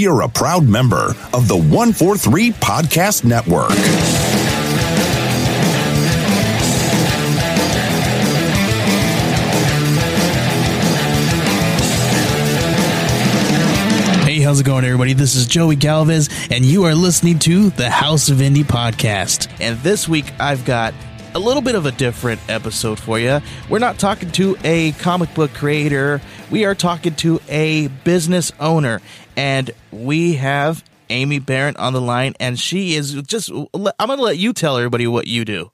we are a proud member of the 143 Podcast Network. Hey, how's it going, everybody? This is Joey Galvez, and you are listening to the House of Indie podcast. And this week, I've got a little bit of a different episode for you. We're not talking to a comic book creator. We are talking to a business owner, and we have Amy Barrett on the line, and she is just, I'm going to let you tell everybody what you do.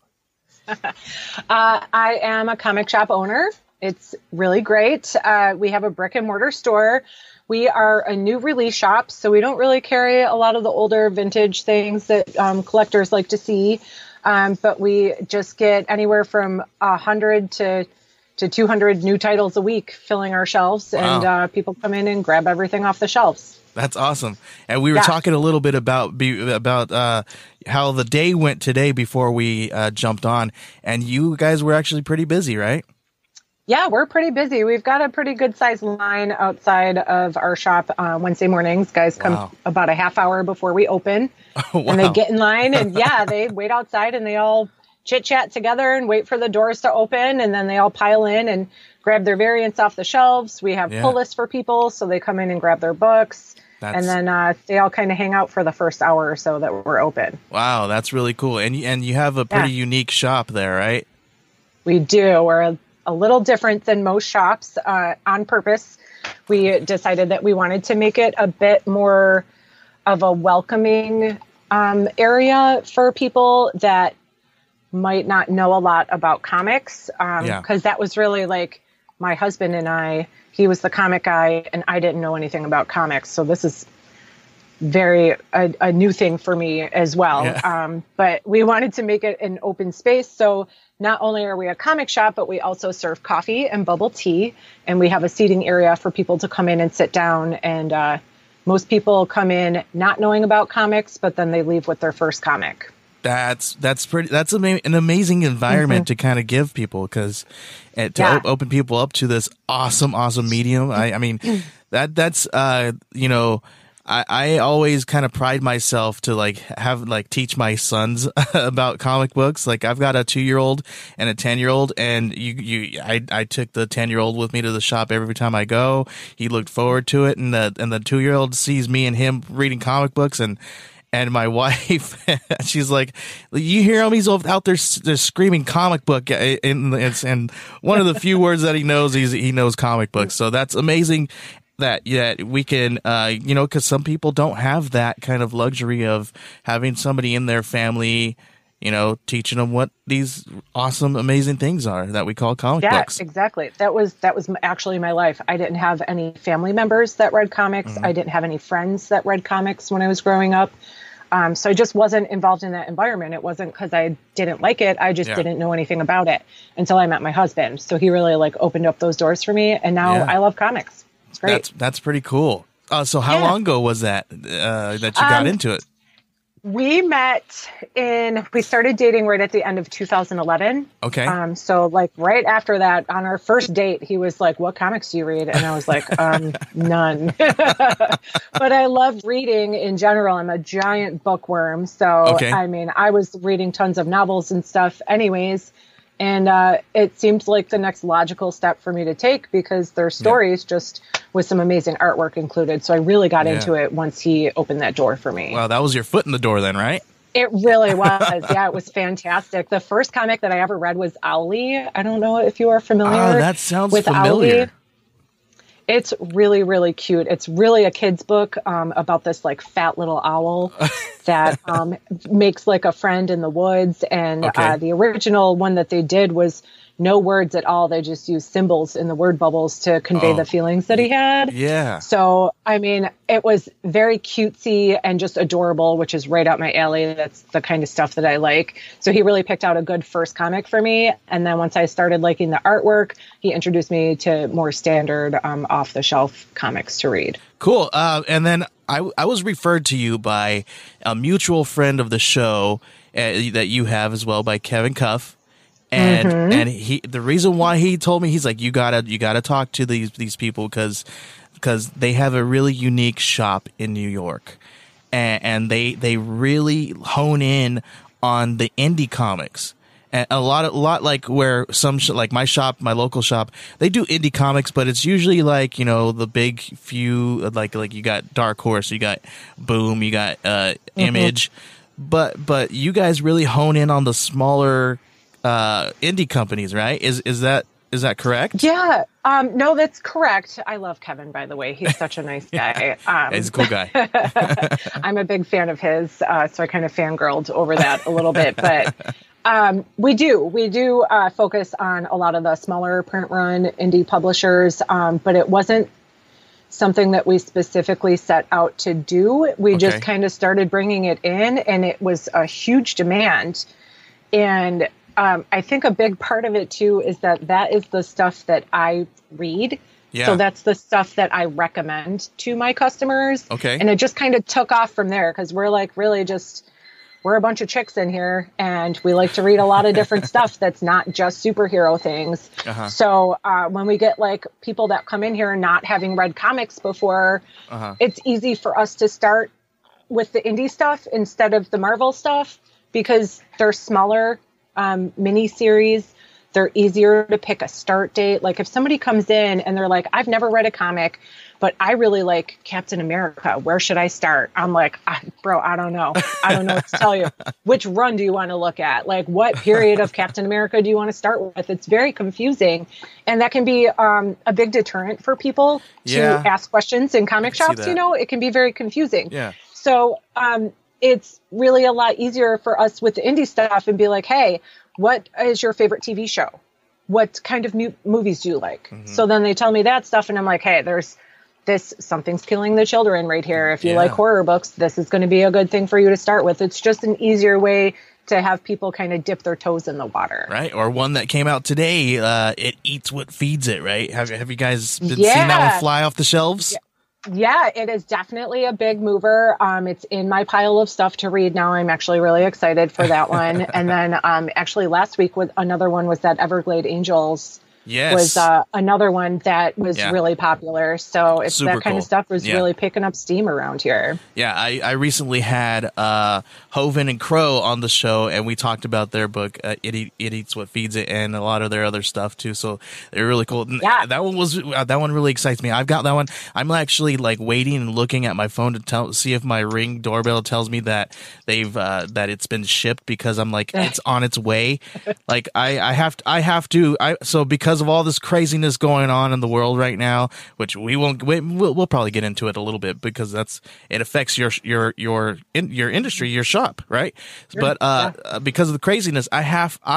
I am a comic shop owner. It's really great. We have a brick and mortar store. We are a new release shop, so we don't really carry a lot of the older vintage things that collectors like to see. But we just get anywhere from 100 to 200 new titles a week filling our shelves. Wow. And people come in and grab everything off the shelves. That's awesome. And we were talking a little bit about how the day went today before we jumped on. And you guys were actually pretty busy, right? Yeah, we're pretty busy. We've got a pretty good sized line outside of our shop Wednesday mornings. Guys come about a half hour before we open. Oh, wow. And they get in line and they wait outside and they all chit chat together and wait for the doors to open. And then they all pile in and grab their variants off the shelves. We have pull lists for people, so they come in and grab their books. And then they all kind of hang out for the first hour or so that we're open. Wow, that's really cool. And you have a pretty unique shop there, right? We do. We're a little different than most shops on purpose. We decided that we wanted to make it a bit more of a welcoming area for people that might not know a lot about comics. Because that was really like my husband and I. He was the comic guy and I didn't know anything about comics. So this is a new thing for me as well. Yeah. But we wanted to make it an open space. So not only are we a comic shop, but we also serve coffee and bubble tea. And we have a seating area for people to come in and sit down. And most people come in not knowing about comics, but then they leave with their first comic. That's an amazing environment to kind of give people, because open people up to this awesome medium. I mean, that's I always kind of pride myself to teach my sons about comic books. Like, I've got a 2-year-old and a 10-year-old, and I took the 10-year-old with me to the shop every time I go. He looked forward to it, and the 2-year-old sees me and him reading comic books, and my wife, she's like, you hear him? He's out there screaming comic book. And one of the few words that he knows, he knows comic books. So that's amazing that we can, because some people don't have that kind of luxury of having somebody in their family, teaching them what these awesome, amazing things are that we call comic books. Yeah, exactly. That was actually my life. I didn't have any family members that read comics. I didn't have any friends that read comics when I was growing up. So I just wasn't involved in that environment. It wasn't because I didn't like it. I just didn't know anything about it until I met my husband. So he really opened up those doors for me. And now I love comics. It's great. That's pretty cool. So how long ago was that that you got into it? We we started dating right at the end of 2011. Okay. So right after that, on our first date, he was like, "What comics do you read?" And I was like, "None." But I love reading in general. I'm a giant bookworm. So, I mean, I was reading tons of novels and stuff anyways. And it seemed like the next logical step for me to take, because their stories just with some amazing artwork included. So I really got into it once he opened that door for me. Wow, that was your foot in the door then, right? It really was. Yeah, it was fantastic. The first comic that I ever read was Owly. I don't know if you are familiar. Oh, that sounds familiar. Owly. It's really, really cute. It's really a kid's book about this fat little owl that makes a friend in the woods. And the original one that they did was no words at all. They just used symbols in the word bubbles to convey the feelings that he had. Yeah. So, I mean, it was very cutesy and just adorable, which is right up my alley. That's the kind of stuff that I like. So he really picked out a good first comic for me. And then once I started liking the artwork, he introduced me to more standard off-the-shelf comics to read. Cool. And then I was referred to you by a mutual friend of the show that you have as well, by Kevin Cuff. And he, the reason why he told me, he's like, you gotta talk to these people, because because they have a really unique shop in New York, and they really hone in on the indie comics. And a lot like where like my local shop, they do indie comics, but it's usually like, the big few, like you got Dark Horse, you got Boom, you got Image, but you guys really hone in on the smaller indie companies, right? Is that correct? Yeah. No, that's correct. I love Kevin, by the way. He's such a nice guy. He's a cool guy. I'm a big fan of his, so I kind of fangirled over that a little bit, but we do focus on a lot of the smaller print run indie publishers, but it wasn't something that we specifically set out to do. We just kind of started bringing it in, and it was a huge demand. And I think a big part of it too is that is the stuff that I read. Yeah. So that's the stuff that I recommend to my customers. Okay. And it just kind of took off from there, because we're like really we're a bunch of chicks in here, and we like to read a lot of different stuff that's not just superhero things. Uh-huh. So when we get like people that come in here not having read comics before, it's easy for us to start with the indie stuff instead of the Marvel stuff, because they're smaller mini series. They're easier to pick a start date. Like if somebody comes in and they're like, I've never read a comic, but I really like Captain America. Where should I start? I'm like, bro, I don't know. I don't know what to tell you. Which run do you want to look at? Like, what period of Captain America do you want to start with? It's very confusing. And that can be a big deterrent for people to ask questions in comic shops. It can be very confusing. Yeah. So it's really a lot easier for us with the indie stuff and be like, hey, what is your favorite TV show? What kind of movies do you like? Mm-hmm. So then they tell me that stuff, and I'm like, hey, there's this Something's Killing the Children right here. If you like horror books, this is going to be a good thing for you to start with. It's just an easier way to have people kind of dip their toes in the water. Right. Or one that came out today, It Eats What Feeds It, right? Have you guys seen that one fly off the shelves? Yeah, it is definitely a big mover. It's in my pile of stuff to read now. I'm actually really excited for that one. And then actually last week another one was that Everglade Angels. Was another one that was really popular. So it's super that kind of stuff was really picking up steam around here. Yeah, I recently had Hoven and Crow on the show, and we talked about their book, It Eats What Feeds It, and a lot of their other stuff too. So they're really cool. Yeah. That one really excites me. I've got that one. I'm actually like waiting and looking at my phone to see if my Ring doorbell tells me that they've that it's been shipped, because I'm like, it's on its way. Like I have to. So because of all this craziness going on in the world right now, which we'll probably get into it a little bit, because it affects your industry, your shop, right? Sure. But because of the craziness, I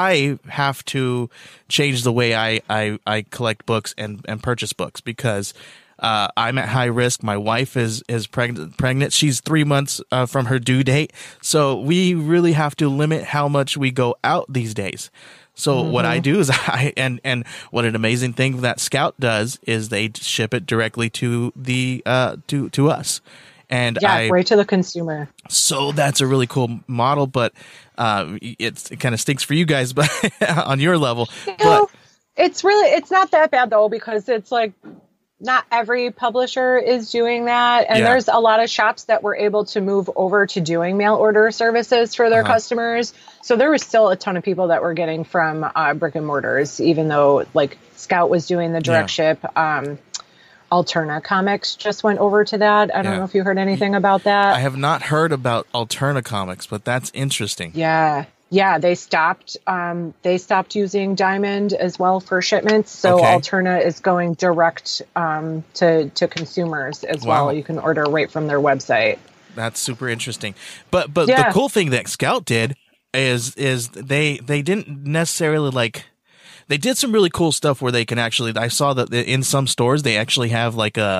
have to change the way I collect books and purchase books, because I'm at high risk. My wife is pregnant. She's 3 months from her due date. So we really have to limit how much we go out these days. So what I do is and what an amazing thing that Scout does is they ship it directly to the to us. And right to the consumer. So that's a really cool model, but it kind of stinks for you guys, but on your level. But it's not that bad though, because it's like not every publisher is doing that. And there's a lot of shops that were able to move over to doing mail order services for their customers. So there was still a ton of people that were getting from brick and mortars, even though like Scout was doing the direct ship. Alterna Comics just went over to that. I don't know if you heard anything about that. I have not heard about Alterna Comics, but that's interesting. Yeah, they stopped using Diamond as well for shipments. So Alterna is going direct to consumers as well. You can order right from their website. That's super interesting. But the cool thing that Scout did is they didn't necessarily like. They did some really cool stuff where they can actually. I saw that in some stores they actually have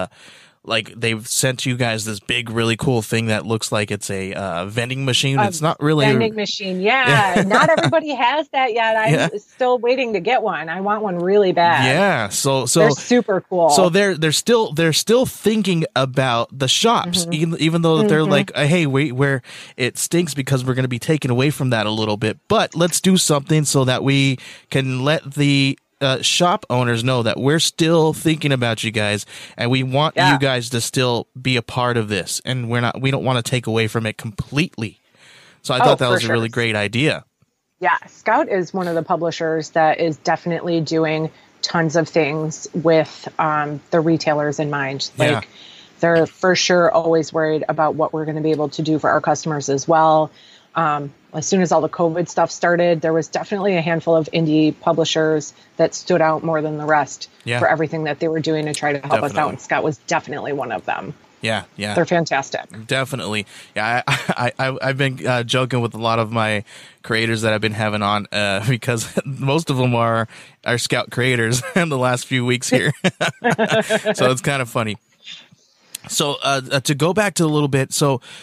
like they've sent you guys this big, really cool thing that looks like it's a vending machine. It's not really a vending machine. Yeah. Not everybody has that yet. I'm still waiting to get one. I want one really bad. Yeah. So they're super cool. So they're still thinking about the shops, even though they're like, hey, wait, where it stinks because we're going to be taken away from that a little bit. But let's do something so that we can let the shop owners know that we're still thinking about you guys, and we want you guys to still be a part of this, and we don't want to take away from it completely. So I thought that was a really great idea. Yeah, Scout is one of the publishers that is definitely doing tons of things with the retailers in mind. Like they're for sure always worried about what we're going to be able to do for our customers as well. As soon as all the COVID stuff started, there was definitely a handful of indie publishers that stood out more than the rest for everything that they were doing to try to help us out. And Scout was definitely one of them. Yeah. They're fantastic. Definitely. Yeah, I've been joking with a lot of my creators that I've been having on because most of them are Scout creators in the last few weeks here. So it's kind of funny. So to go back to a little bit,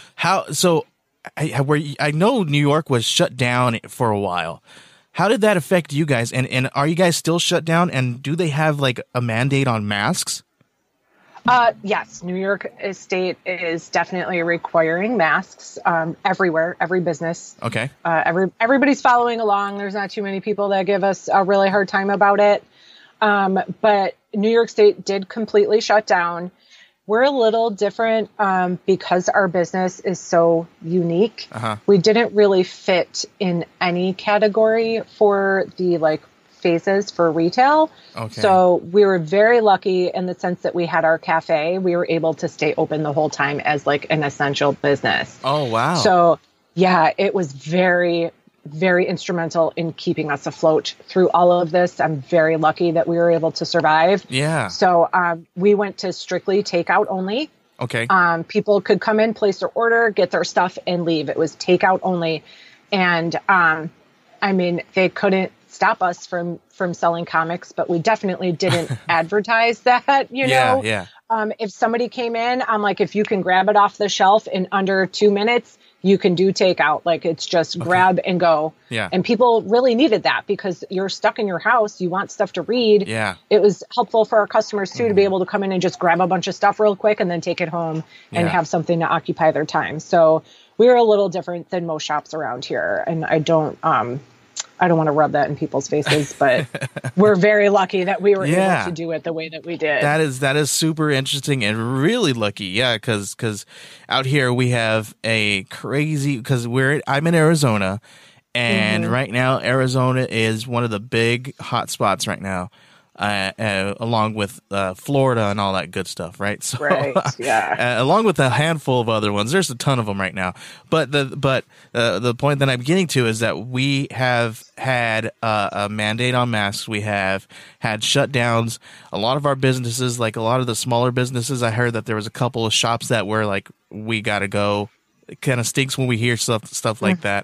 I know New York was shut down for a while. How did that affect you guys? And are you guys still shut down? And do they have like a mandate on masks? Yes, New York State is definitely requiring masks everywhere, every business. Okay. Everybody's following along. There's not too many people that give us a really hard time about it. But New York State did completely shut down. We're a little different because our business is so unique. We didn't really fit in any category for the phases for retail. Okay. So we were very lucky in the sense that we had our cafe. We were able to stay open the whole time as an essential business. Oh, wow. So yeah, it was very, very instrumental in keeping us afloat through all of this. I'm very lucky that we were able to survive. Yeah. So we went to strictly takeout only. Okay. People could come in, place their order, get their stuff, and leave. It was takeout only. And they couldn't stop us from selling comics, but we definitely didn't advertise that, you know. Yeah. If somebody came in, I'm like, if you can grab it off the shelf in under 2 minutes, you can do takeout. It's just grab and go. Yeah. And people really needed that because you're stuck in your house. You want stuff to read. Yeah. It was helpful for our customers too, to be able to come in and just grab a bunch of stuff real quick and then take it home and have something to occupy their time. So we were a little different than most shops around here. And I don't want to rub that in people's faces, but we're very lucky that we were able to do it the way that we did. That is super interesting and really lucky. Yeah. Cause out here we have a crazy, I'm in Arizona, and right now Arizona is one of the big hot spots right now. Along with Florida and all that good stuff, right? So, right, yeah. Along with a handful of other ones, there's a ton of them right now. But the point that I'm getting to is that we have had a mandate on masks. We have had shutdowns. A lot of our businesses, like a lot of the smaller businesses, I heard that there was a couple of shops that were like, we got to go. It kind of stinks when we hear stuff like that.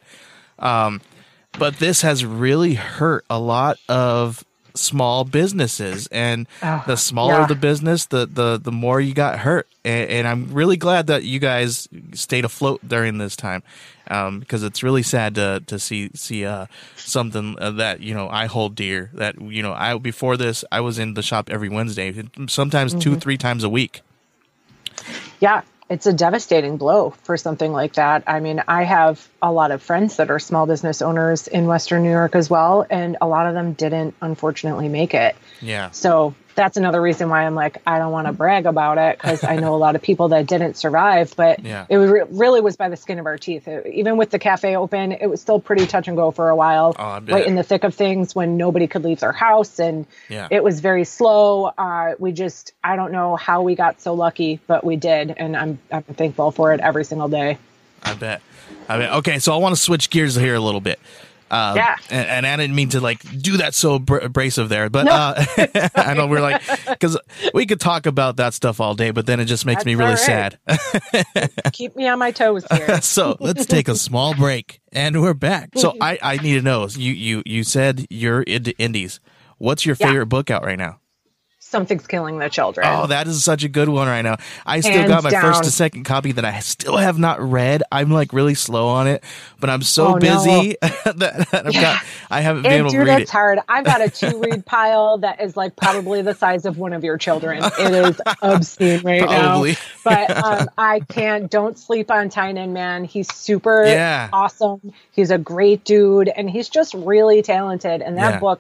But this has really hurt a lot of small businesses, and the smaller the business, the more you got hurt. And I'm really glad that you guys stayed afloat during this time, because it's really sad to see something that I hold dear. That before this I was in the shop every Wednesday, sometimes 2-3 times a week. Yeah. It's a devastating blow for something like that. I mean, I have a lot of friends that are small business owners in Western New York as well, and a lot of them didn't, unfortunately, make it. Yeah. So that's another reason why I'm like, I don't want to brag about it, because I know a lot of people that didn't survive, but it really was by the skin of our teeth. Even with the cafe open, it was still pretty touch and go for a while, right in the thick of things when nobody could leave their house, and it was very slow. I don't know how we got so lucky, but we did, and I'm thankful for it every single day. I bet. Okay, so I want to switch gears here a little bit. And I didn't mean to do that so abrasive there, but I know we're because we could talk about that stuff all day, but then it just makes me really sad. Keep me on my toes here. So let's take a small break, and we're back. So I need to know, you said you're into indies. What's your favorite book out right now? Something's Killing the Children. Oh, that is such a good one right now. I still got my first and second copy that I still have not read. I'm really slow on it, but I'm so busy that I haven't been able to read it. That's hard. I've got a 2-read pile that is probably the size of one of your children. It is obscene now. But I don't sleep on Tynan, man. He's super awesome. He's a great dude, and he's just really talented. And that book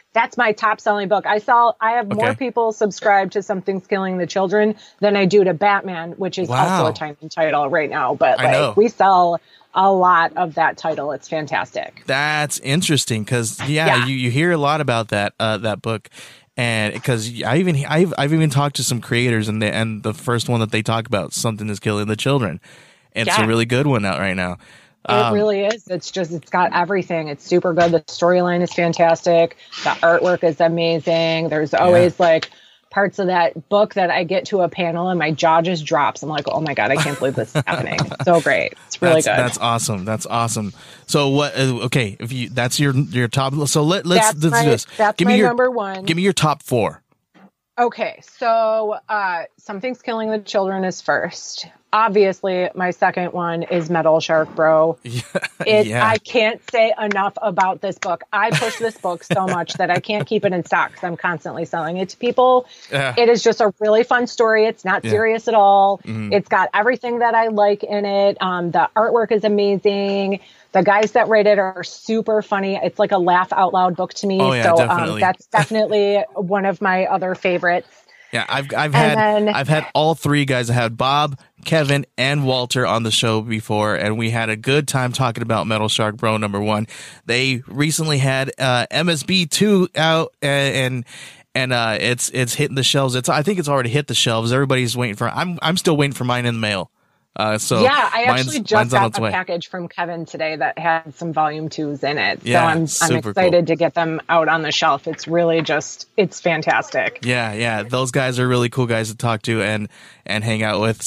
That's my top selling book. I have more people subscribe to Something's Killing the Children than I do to Batman, which is also a tiny title right now. But like, we sell a lot of that title. It's fantastic. That's interesting because you hear a lot about that book, and because I've even talked to some creators, and the first one that they talk about, Something is Killing the Children. It's a really good one out right now. It really is. It's got everything. It's super good. The storyline is fantastic. The artwork is amazing. There's always like parts of that book that I get to a panel and my jaw just drops. I'm like, oh my God, I can't believe this is happening. It's so great. It's really good. That's awesome. That's awesome. So what, okay. If that's your top, so let's do this. That's my number one. Give me your top 4. Okay. So, Something's Killing the Children is first. Obviously, my second one is Metal Shark Bro. I can't say enough about this book. I push this book so much that I can't keep it in stock because I'm constantly selling it to people. It is just a really fun story. It's not serious at all. Mm-hmm. It's got everything that I like in it. The artwork is amazing. The guys that write it are super funny. It's like a laugh out loud book to me. That's definitely one of my other favorites. Yeah, I've had all 3 guys. I had Bob, Kevin, and Walter on the show before, and we had a good time talking about Metal Shark Bro #1. They recently had MSB 2 out, and it's hitting the shelves. I think it's already hit the shelves. Everybody's waiting for. I'm still waiting for mine in the mail. I actually just got a package from Kevin today that had some volume 2s in it. So I'm excited to get them out on the shelf. It's really it's fantastic. Yeah. Those guys are really cool guys to talk to and hang out with.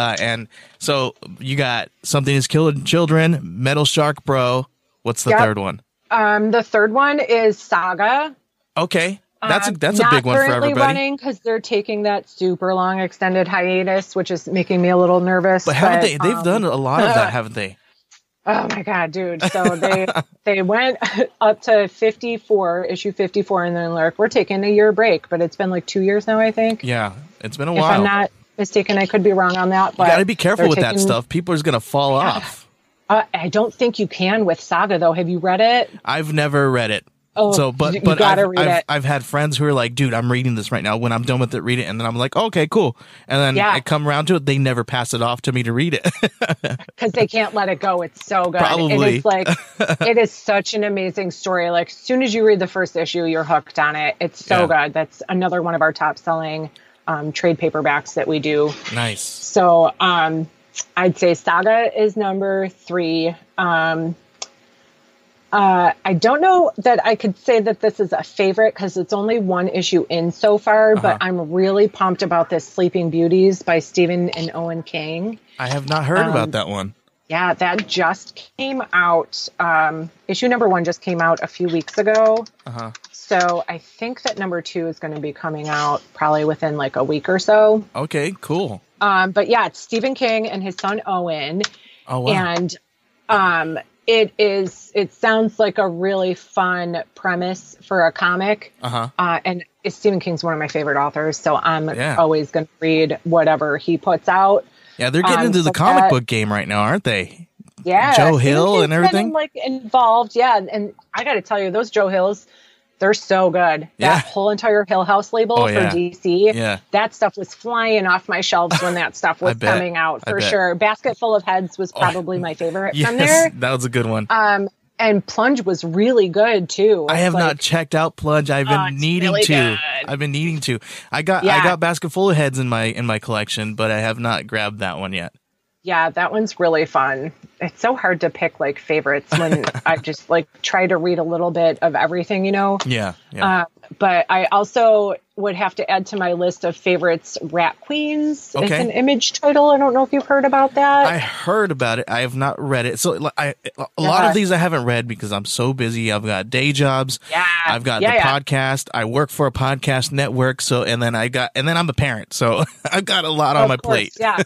So you got Something is Killing Children, Metal Shark Bro. What's the third one? The third one is Saga. Okay. That's a big one for everybody. Not currently running because they're taking that super long extended hiatus, which is making me a little nervous. But haven't they? They've done a lot of that, haven't they? Oh my God, dude! So they went up to 54, issue 54, and then like, we're taking a year break. But it's been like 2 years now, I think. Yeah, it's been a while. If I'm not mistaken, I could be wrong on that. But you got to be careful with that stuff. People are going to fall off. I don't think you can with Saga though. Have you read it? I've never read it. But I've had friends who are like, dude, I'm reading this right now. When I'm done with it, read it. And then I'm like, okay, cool. And then I come around to it. They never pass it off to me to read it. Because they can't let it go. It's so good. Probably. It's like, it is such an amazing story. Like, as soon as you read the first issue, you're hooked on it. It's so good. That's another one of our top selling trade paperbacks that we do. Nice. So I'd say Saga is number 3. I don't know that I could say that this is a favorite because it's only 1 issue in so far, but I'm really pumped about this Sleeping Beauties by Stephen and Owen King. I have not heard about that one. Yeah, that just came out. Issue number 1 just came out a few weeks ago. So I think that number 2 is going to be coming out probably within like a week or so. Okay, cool. But yeah, it's Stephen King and his son Owen. Oh, wow. And it sounds like a really fun premise for a comic. And Stephen King's one of my favorite authors, so I'm always going to read whatever he puts out. Yeah, they're getting into the comic book game right now, aren't they? Yeah. Joe Hill and everything? Like involved, yeah. And I got to tell you, those Joe Hills, they're so good. That whole entire Hill House label for DC, that stuff was flying off my shelves when that stuff was coming out, for sure. Basket Full of Heads was probably my favorite from there. That was a good one. And Plunge was really good, too. I have not checked out Plunge. I've been needing to. I've been needing to. I got Basket Full of Heads in my collection, but I have not grabbed that one yet. Yeah, that one's really fun. It's so hard to pick like favorites when I just like try to read a little bit of everything, you know? Yeah. But I also would have to add to my list of favorites Rat Queens. Okay. It's an Image title. I don't know if you've heard about that. I heard about it. I have not read it. So a lot of these I haven't read because I'm so busy. I've got day jobs. Yeah. I've got the podcast. I work for a podcast network. And then I'm a parent. So I've got a lot on my plate. Yeah.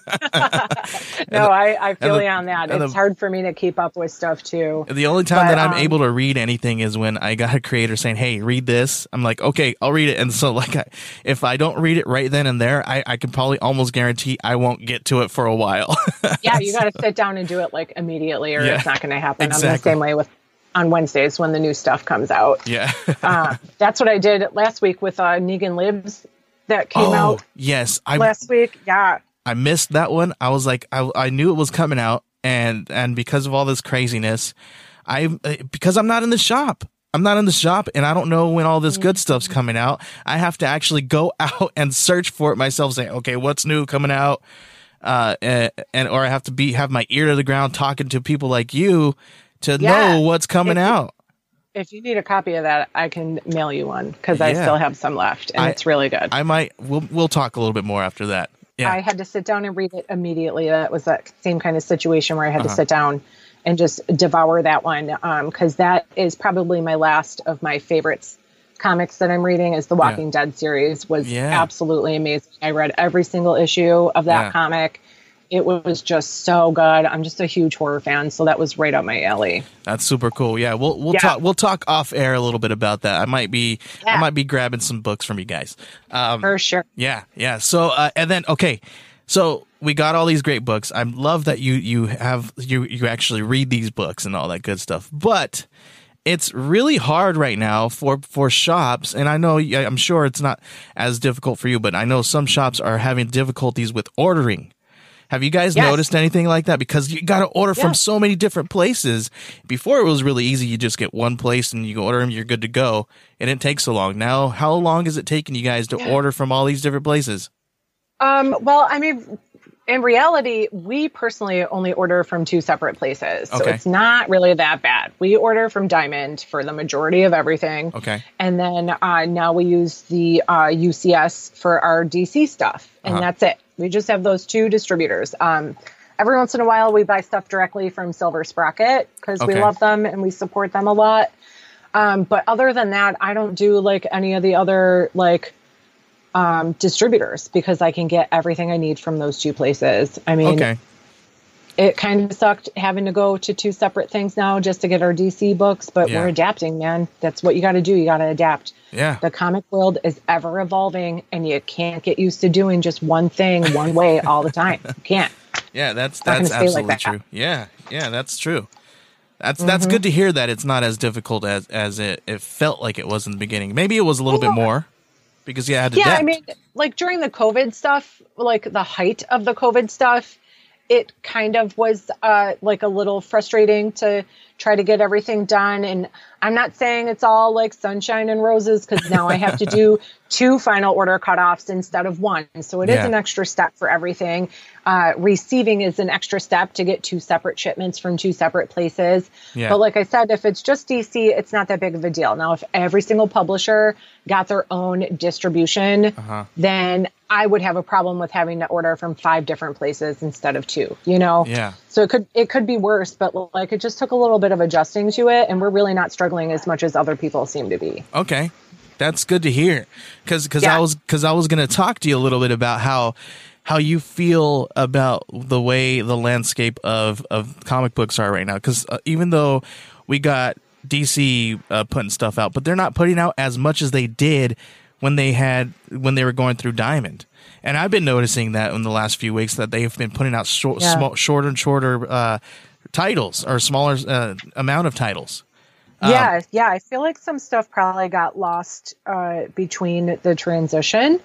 No, I feel you on that. It's hard for me to keep up with stuff too. The only time that I'm able to read anything is when I got a creator saying, hey, read this. I'm like, okay, I'll read it. And so like, if I don't read it right then and there, I can probably almost guarantee I won't get to it for a while. Yeah, you got to sit down and do it like immediately or it's not going to happen. Exactly. I'm the same way with on Wednesdays when the new stuff comes out. Yeah. That's what I did last week with Negan Libs that came out. Yes. Last week. Yeah. I missed that one. I was like, I knew it was coming out. And because of all this craziness, because I'm not in the shop. I'm not in the shop and I don't know when all this good stuff's coming out. I have to actually go out and search for it myself, saying, okay, what's new coming out? Or I have to have my ear to the ground talking to people like you to know what's coming out. If you need a copy of that, I can mail you one because I still have some left and it's really good. We'll talk a little bit more after that. Yeah. I had to sit down and read it immediately. That was that same kind of situation where I had to sit down and just devour that one. Cause that is probably my last of my favorites comics that I'm reading is the Walking Dead series was absolutely amazing. I read every single issue of that comic. It was just so good. I'm just a huge horror fan, so that was right up my alley. That's super cool. Yeah, we'll talk off air a little bit about that. I might be grabbing some books from you guys. For sure. Yeah. So and then so we got all these great books. I love that you actually read these books and all that good stuff. But it's really hard right now for shops, and I'm sure it's not as difficult for you, but I know some shops are having difficulties with ordering. Have you guys noticed anything like that? Because you got to order from so many different places. Before it was really easy. You just get one place and you go order them, you're good to go. And it takes so long. Now, how long is it taking you guys to order from all these different places? Well, I mean, in reality, we personally only order from 2 separate places. So it's not really that bad. We order from Diamond for the majority of everything. Okay. And then now we use the UCS for our DC stuff. And that's it. We just have those 2 distributors. Every once in a while, we buy stuff directly from Silver Sprocket because we love them and we support them a lot. But other than that, I don't do like any of the other distributors because I can get everything I need from those 2 places. I mean, it kind of sucked having to go to 2 separate things now just to get our DC books, but we're adapting, man. That's what you got to do. You got to adapt. Yeah. The comic world is ever evolving and you can't get used to doing just one thing one way all the time. You can't. Yeah, that's absolutely true. Yeah, that's true. That's good to hear that it's not as difficult as it felt like it was in the beginning. Maybe it was a little bit more because you had to adapt. I mean, like during the COVID stuff, like the height of the COVID stuff, it kind of was like a little frustrating to try to get everything done. And I'm not saying it's all like sunshine and roses because now I have to do 2 final order cutoffs instead of 1. So it is an extra step for everything. Receiving is an extra step to get 2 separate shipments from 2 separate places. Yeah. But like I said, if it's just DC, it's not that big of a deal. Now, if every single publisher got their own distribution, then I would have a problem with having to order from 5 different places instead of 2, you know? Yeah. So it could be worse, but like it just took a little bit of adjusting to it, and we're really not struggling as much as other people seem to be. Okay. That's good to hear. Cause I was going to talk to you a little bit about how you feel about the way the landscape of comic books are right now. Cause even though we got DC putting stuff out, but they're not putting out as much as they did when they were going through Diamond. And I've been noticing that in the last few weeks that they've been putting out shorter and shorter titles or smaller amount of titles. I feel like some stuff probably got lost between the transition.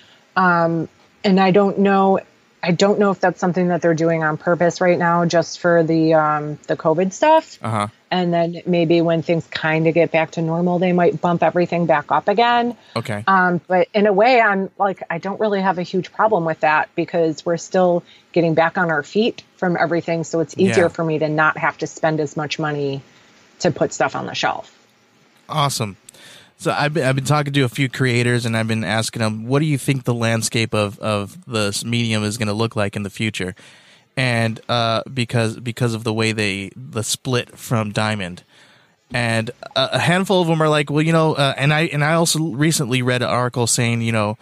And I don't know if that's something that they're doing on purpose right now, just for the COVID stuff. And then maybe when things kind of get back to normal, they might bump everything back up again. Okay. But in a way, I'm like, I don't really have a huge problem with that because we're still getting back on our feet from everything. So it's easier for me to not have to spend as much money to put stuff on the shelf. Awesome. So I've been talking to a few creators and I've been asking them, what do you think the landscape of this medium is going to look like in the future? And because of the way the split from Diamond, and a handful of them are like, well, you know, and I also recently read an article saying, you know,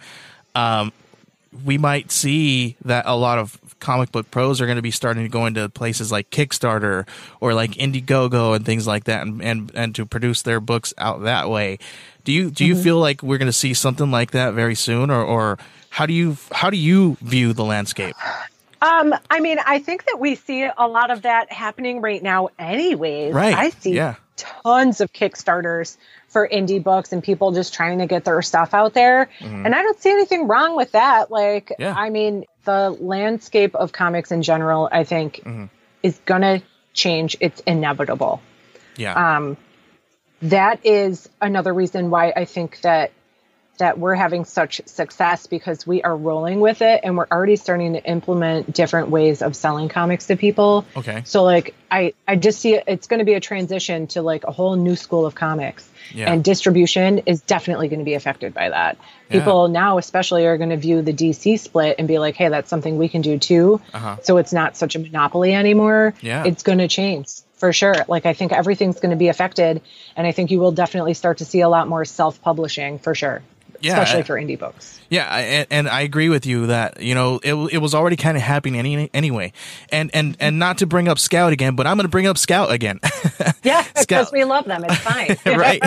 we might see that a lot of comic book pros are going to be starting to go into places like Kickstarter or like Indiegogo and things like that, and to produce their books out that way. Do you feel like we're going to see something like that very soon, or how do you view the landscape? I mean, I think that we see a lot of that happening right now anyways. Right. I see tons of Kickstarters for indie books and people just trying to get their stuff out there. And I don't see anything wrong with that. Like, I mean, the landscape of comics in general, I think, is going to change. It's inevitable. Yeah. That is another reason why I think that we're having such success, because we are rolling with it and we're already starting to implement different ways of selling comics to people. Okay. So like, I just see it's going to be a transition to like a whole new school of comics, and distribution is definitely going to be affected by that. People now especially are going to view the DC split and be like, hey, that's something we can do too. So it's not such a monopoly anymore. It's going to change. For sure. Like, I think everything's going to be affected, and I think you will definitely start to see a lot more self-publishing for sure. Especially for indie books. Yeah, and I agree with you that, you know, it was already kind of happening anyway. And not to bring up Scout again, but I'm going to bring up Scout again. Yeah, because we love them. It's fine. Right.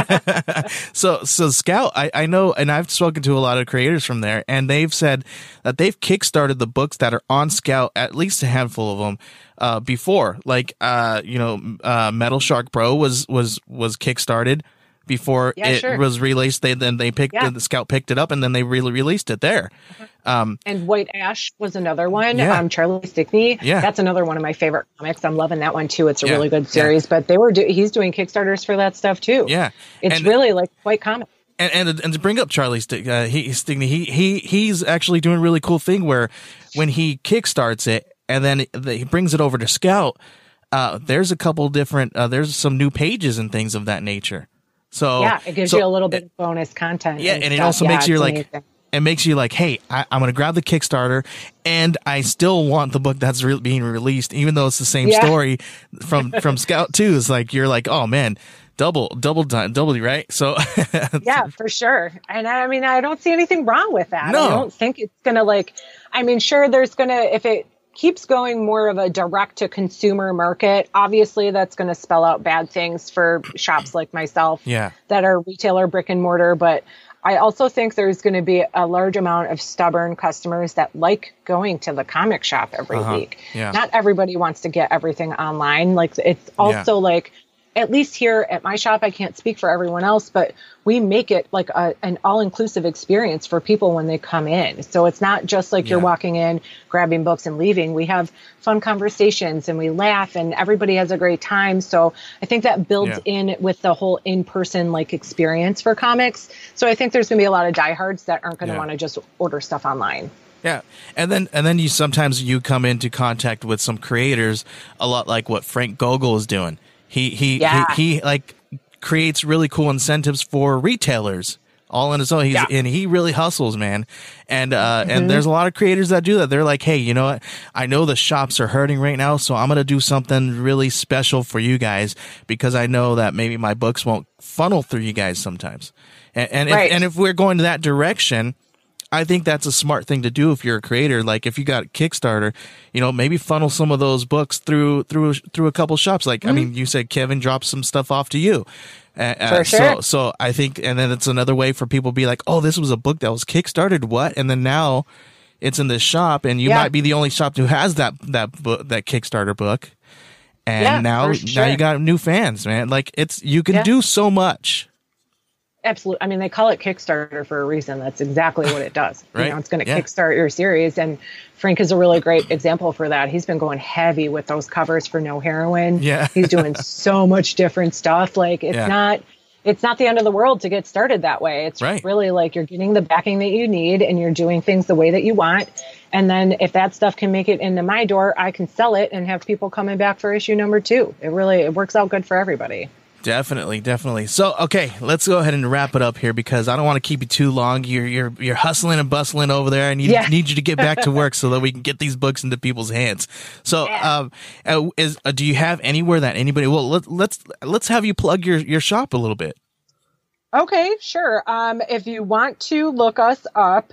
So Scout, I know, and I've spoken to a lot of creators from there, and they've said that they've kickstarted the books that are on Scout, at least a handful of them, before. Like, Metal Shark Pro was kickstarted before it was released. The Scout picked it up, and then they released it there. And White Ash was another one. Charlie Stickney. That's another one of my favorite comics. I'm loving that one too. It's a really good series, but he's doing Kickstarters for that stuff too. It's really like quite comic. And to bring up Charlie Stickney, he's actually doing a really cool thing where when he kickstarts it and then he brings it over to Scout, there's a couple different there's some new pages and things of that nature. So it gives you a little bit of bonus content. Yeah, and it also makes you like, it makes you like, hey, I'm going to grab the Kickstarter, and I still want the book that's being released, even though it's the same story from Scout 2. It's like, you're like, oh man, double, right? So yeah, for sure. And I mean, I don't see anything wrong with that. No. I don't think it's going to like, I mean, sure, there's going to, if it keeps going more of a direct to consumer market, obviously that's going to spell out bad things for shops like myself that are retailer brick and mortar. But I also think there's going to be a large amount of stubborn customers that like going to the comic shop every week. Not everybody wants to get everything online. Like, it's also like, at least here at my shop, I can't speak for everyone else, but we make it like an all-inclusive experience for people when they come in. So it's not just like you're walking in, grabbing books and leaving. We have fun conversations and we laugh and everybody has a great time. So I think that builds in with the whole in-person like experience for comics. So I think there's going to be a lot of diehards that aren't going to want to just order stuff online. Yeah. And then you sometimes come into contact with some creators, a lot like what Frank Gogol is doing. He like creates really cool incentives for retailers all in his own. And he really hustles, man. And there's a lot of creators that do that. They're like, hey, you know what? I know the shops are hurting right now, so I'm going to do something really special for you guys because I know that maybe my books won't funnel through you guys sometimes. And if we're going to that direction, I think that's a smart thing to do if you're a creator. Like, if you got Kickstarter, you know, maybe funnel some of those books through a couple shops. Like, I mean, you said Kevin dropped some stuff off to you. For sure. So I think, and then it's another way for people to be like, oh, this was a book that was Kickstarted. What? And then now it's in this shop, and you might be the only shop who has that book, that Kickstarter book. And now you got new fans, man. Like, you can do so much. Absolutely. I mean, they call it Kickstarter for a reason. That's exactly what it does. Right. You know, it's going to kickstart your series. And Frank is a really great example for that. He's been going heavy with those covers for No Heroine. Yeah. He's doing so much different stuff. Like, it's not the end of the world to get started that way. It's really like you're getting the backing that you need and you're doing things the way that you want. And then if that stuff can make it into my door, I can sell it and have people coming back for issue number 2. It works out good for everybody. Definitely. So, okay, let's go ahead and wrap it up here because I don't want to keep you too long. You're hustling and bustling over there, and need you to get back to work so that we can get these books into people's hands. So, do you have anywhere that anybody? Well, let's have you plug your shop a little bit. Okay, sure. If you want to look us up,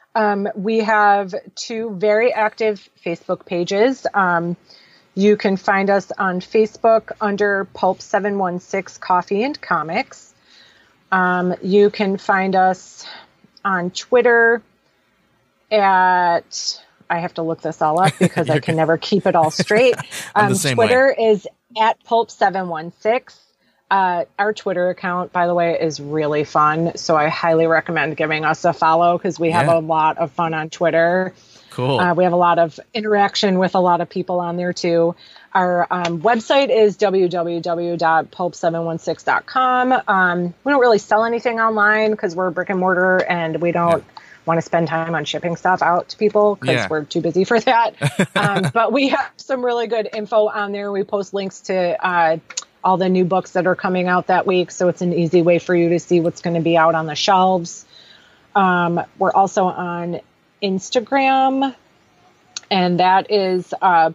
we have 2 very active Facebook pages. You can find us on Facebook under Pulp 716 Coffee and Comics. You can find us on Twitter at I have to look this all up because I can never keep it all straight. I'm the same Twitter is at Pulp716. Our Twitter account, by the way, is really fun. So I highly recommend giving us a follow because we have a lot of fun on Twitter. Cool. We have a lot of interaction with a lot of people on there too. Our website is www.pulp716.com. We don't really sell anything online because we're a brick and mortar and we don't want to spend time on shipping stuff out to people because we're too busy for that. But we have some really good info on there. We post links to all the new books that are coming out that week. So it's an easy way for you to see what's going to be out on the shelves. We're also on Instagram, and that is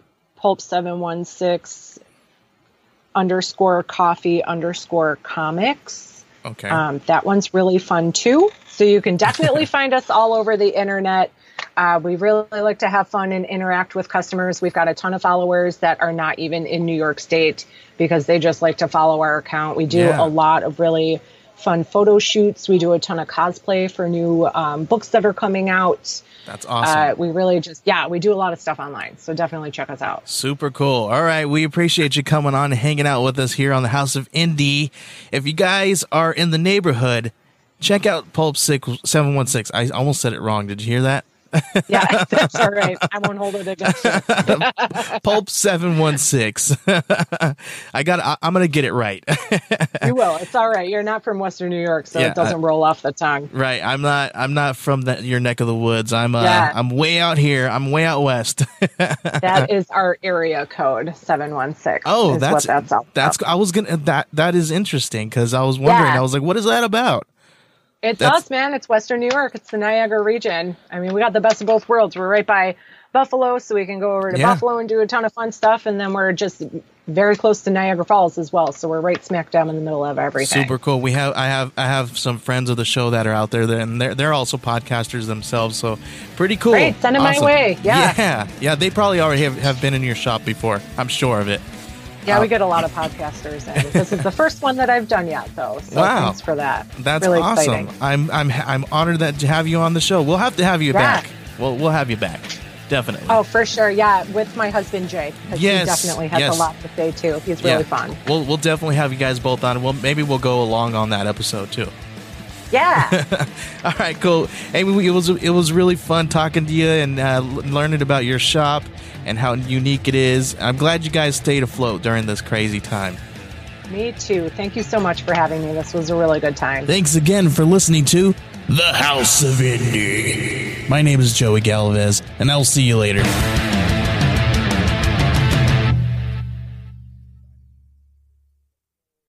Pulp716_coffee_comics. Okay. That one's really fun too. So you can definitely find us all over the internet. We really like to have fun and interact with customers. We've got a ton of followers that are not even in New York State because they just like to follow our account. We do a lot of really fun photo shoots. We do a ton of cosplay for new books that are coming out. That's awesome. We really just, we do a lot of stuff online. So definitely check us out. Super cool. All right. We appreciate you coming on and hanging out with us here on the House of Indie. If you guys are in the neighborhood, check out Pulp 716. I almost said it wrong. Did you hear that? Yeah, that's all right. I won't hold it against you. Pulp 716. I'm going to get it right. You will. It's all right. You're not from Western New York, so it doesn't roll off the tongue. Right. I'm not from your neck of the woods. I'm way out here. I'm way out west. That is our area code, 716. Oh, that's all. That is interesting because I was wondering. I was like, what is that about? It's us, man. It's Western New York. It's the Niagara region. I mean, we got the best of both worlds. We're right by Buffalo, so we can go over to Buffalo and do a ton of fun stuff. And then we're just very close to Niagara Falls as well. So we're right smack down in the middle of everything. Super cool. I have some friends of the show that are out there, and they're also podcasters themselves. So pretty cool. Great. Send them my way. Yeah. Yeah. They probably already have been in your shop before. I'm sure of it. Yeah, we get a lot of podcasters in. This is the first one that I've done yet, though. So thanks for that. That's really awesome. Exciting. I'm honored to have you on the show. We'll have to have you back. We'll have you back. Definitely. Oh, for sure. Yeah, with my husband Jay. He definitely has a lot to say too. He's really fun. We'll definitely have you guys both on. Maybe we'll go along on that episode too. Yeah. All right, cool. Amy, it was really fun talking to you and learning about your shop and how unique it is. I'm glad you guys stayed afloat during this crazy time. Me too. Thank you so much for having me. This was a really good time. Thanks again for listening to The House of Indie. My name is Joey Galvez, and I'll see you later.